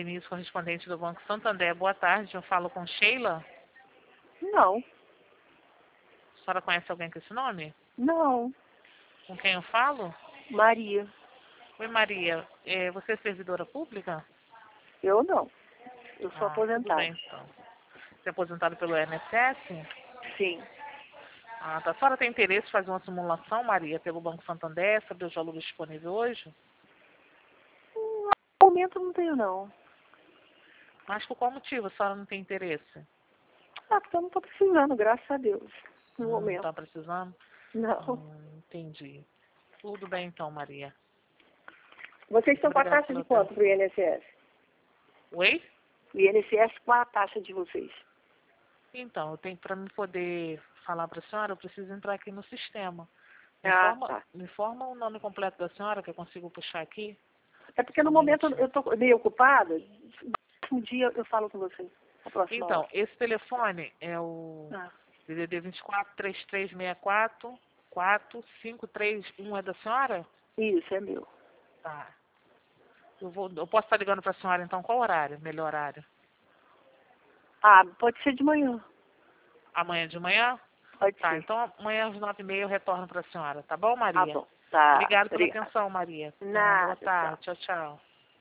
Denise, correspondente do Banco Santander. Boa tarde, eu falo com Sheila. Não, A senhora conhece alguém com esse nome? não. Com quem eu falo? Maria, Oi, Maria. Você é servidora pública? eu não. Eu sou Tudo aposentada. bem, então. Você é aposentado pelo INSS? Sim. Tá. A senhora tem interesse em fazer uma simulação, Maria, pelo Banco Santander, sobre os valores disponíveis hoje? No momento não tenho, não. Mas por qual motivo a senhora não tem interesse? Porque eu não estou precisando, graças a Deus. No Não momento. está precisando? Não. Entendi. Tudo bem, então, Maria. Vocês estão com a Obrigada taxa de pela quanto atenção. pro INSS? Oi? O INSS, qual a taxa de vocês? Então, para me poder falar para a senhora, eu preciso entrar aqui no sistema. Tá. Me informa o nome completo da senhora, que eu consigo puxar aqui. É porque Só no um momento minutinho. eu estou meio ocupada. Um dia eu falo com você. A próxima Então, hora. esse telefone é o Ah, DDD 24 3364 4531, é da senhora? isso, é meu. Tá. Eu posso estar ligando para a senhora, então, qual horário? Melhor horário? Pode ser de manhã. Amanhã de manhã? Pode Tá, ser. então amanhã às 9h30 eu retorno para a senhora, tá bom, Tá Maria? bom. Tá. Obrigada pela Obrigada. atenção, Maria. Tenha uma boa Nada, tchau. tarde. Tchau, tchau.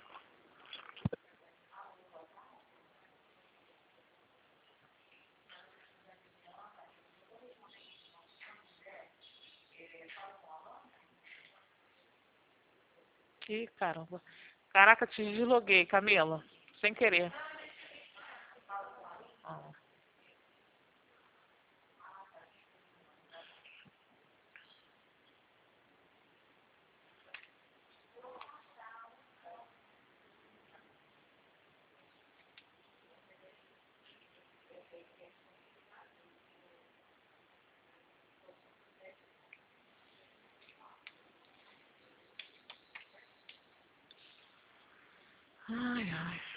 Ih, caramba. Caraca, te desloguei, Camila. Sem querer. Ó. Ai, ai.